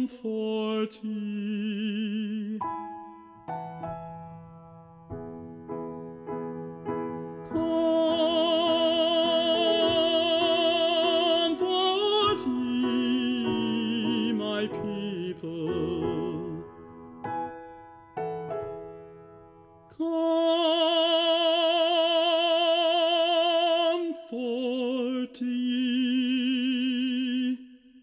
Thee. Comfort ye, my people. Comfort ye.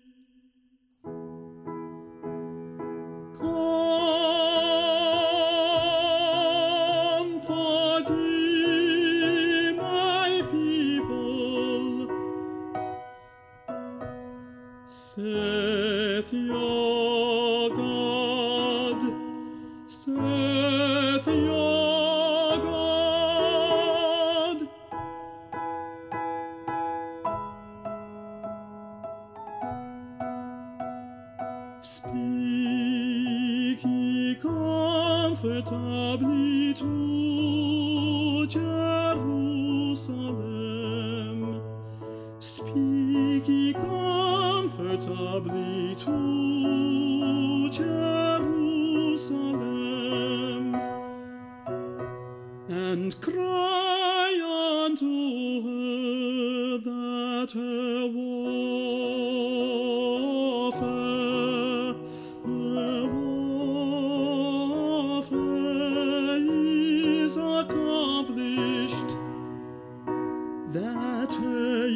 Comfort ye, my people, saith your God, saith your God. Speak ye comfortably to Jerusalem. Speak ye comfortably to Jerusalem, and cry unto her that her warfare is accomplished, that her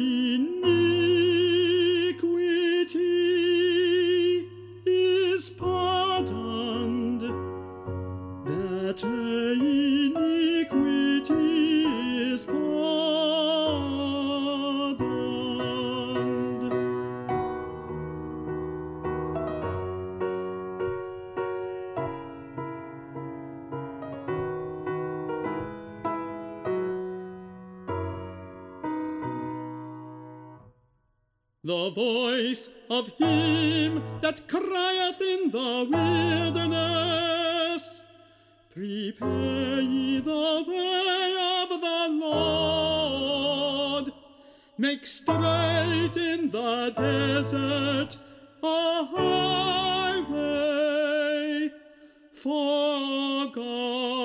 iniquity is pardoned, that her iniquity is pardoned. The voice of him that crieth in the wilderness, prepare ye the way of the Lord, make straight in the desert a highway for God.